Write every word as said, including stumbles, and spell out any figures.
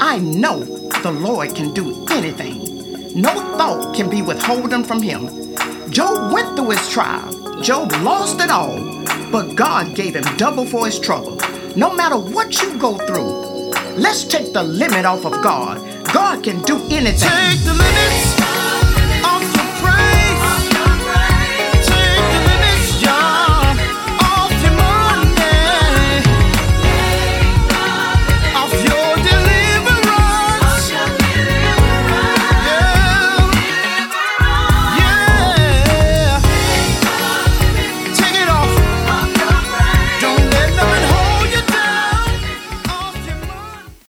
I know the Lord can do anything. No thought can be withholden from him. Job went through his trial. Job lost it all, but God gave him double for his trouble. No matter what you go through, let's take the limit off of God. God can do anything. Take the limits